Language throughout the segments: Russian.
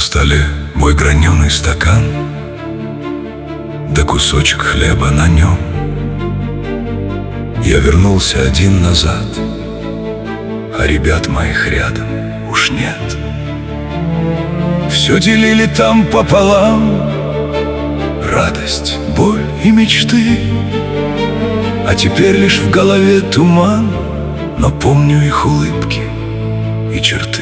столе мой граненый стакан, да кусочек хлеба на нем. Я вернулся один назад, а ребят моих рядом уж нет. Все делили там пополам, радость, боль и мечты. А теперь лишь в голове туман, но помню их улыбки и черты.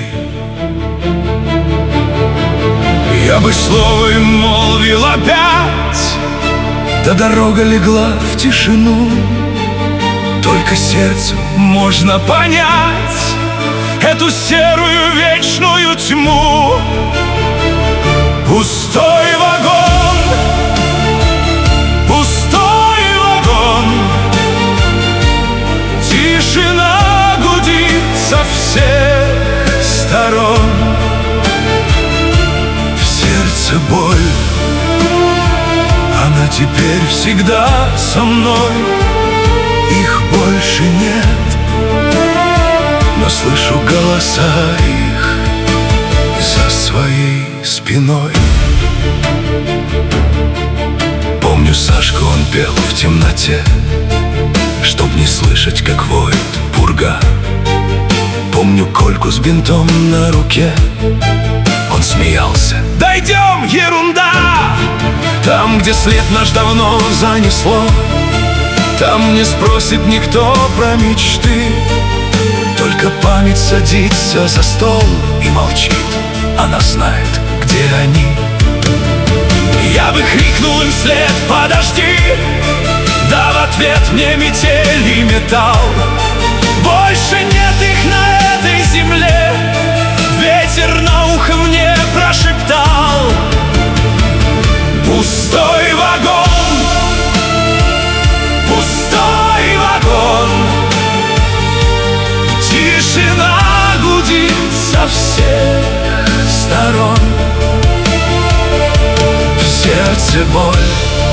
Я бы слово им молвил опять, да дорога легла в тишину. Только сердцем можно понять эту серую вечную тьму. Пустой вагон, пустой вагон, тишина гудит со всех сторон. В сердце боль, она теперь всегда со мной. Их больше нет, но слышу голоса их за своей спиной. Помню Сашку, он пел в темноте, чтоб не слышать, как воет пурга. Помню Кольку с бинтом на руке, он смеялся: «Дойдем, ерунда!» Там, где след наш давно занесло, там не спросит никто про мечты. Только память садится за стол и молчит, она знает, где они. Я бы крикнул им вслед: «Подожди!» Да в ответ мне метель и металл. Больше нет их на этой земле, ветер на ухо мне прошептал. Пустой вагон, пустой вагон, тишина гудит со всех сторон. В сердце боль,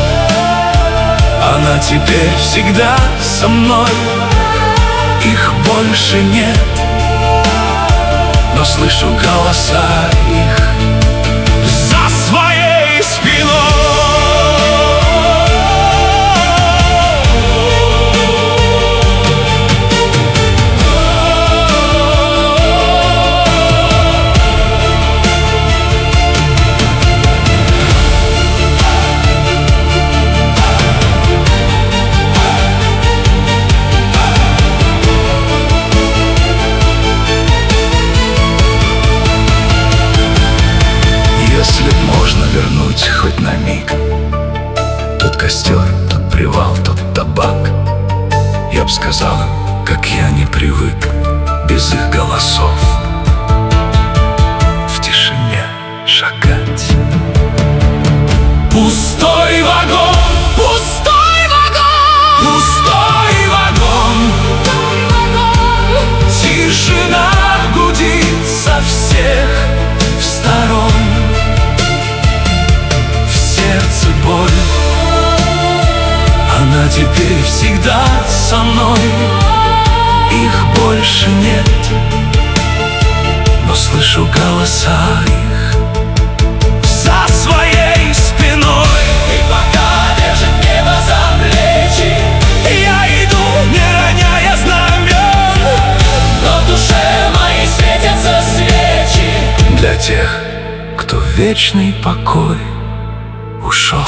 она теперь всегда со мной. Их больше нет, но слышу голоса их за своей спиной. Если б можно вернуть хоть на миг тот костер, тот привал, тот табак, я б сказал им, как я не привык без их голосов в тишине шагать. Пустой вагон, пустой вагон, пустой вагон, тишина гудит со всех сторон. Боль, она теперь всегда со мной. Их больше нет, но слышу голоса их за своей спиной. И пока держит небо за плечи, я иду, не роняя знамен, но в душе моей светятся свечи для тех, кто в вечный покой ушел.